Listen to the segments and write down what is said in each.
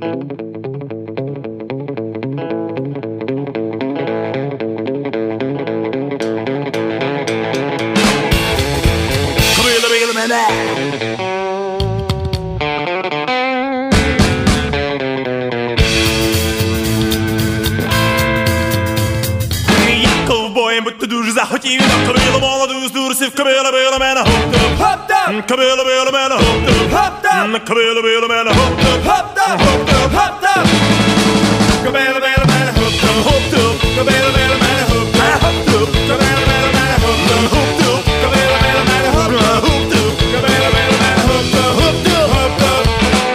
Будьте дуже захотів, на кобилу молоду здурсив, кобила била мене хоп-топ, кобила била мене хоп-топ, на кобила била мене хоп-топ, хоп-топ, кобила била мене хоп-топ, кобила била мене хоп-топ, кобила била мене хоп-топ, кобила била мене хоп-топ, кобила била мене хоп-топ.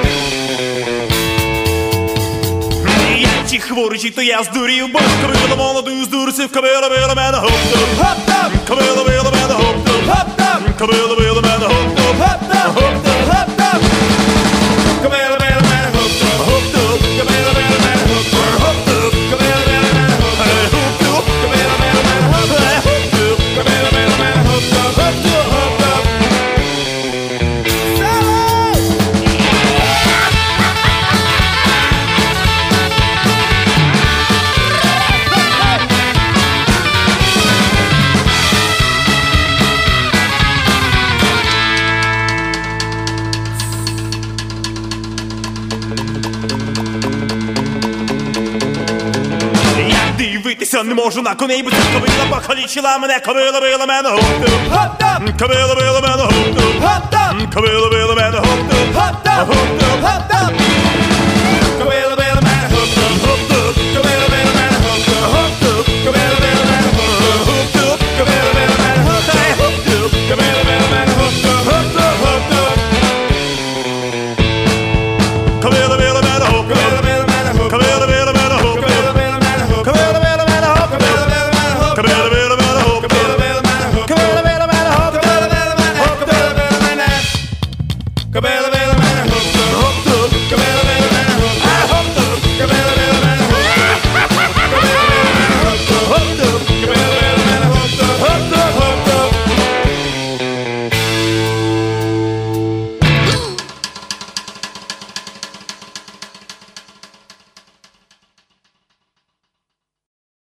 Я чи хворий, чи то я здурів, бо кобила молоду здурсив, кобила била мене хоп-топ, кобила била мене хоп-топ, кобила била мене хоп-топ, хоп-топ, кобила била мене хоп-топ, кобила била мене хоп-топ, кобила била мене хоп-топ, кобила била мене хоп-топ, кобила била мене хоп-топ, хоп-топ. Дивитися не можу на коней, бо ця кобила покалічила мене, кобила била мене хоп-топ, кобила била мене хоп-топ, кобила била мене хоп-топ,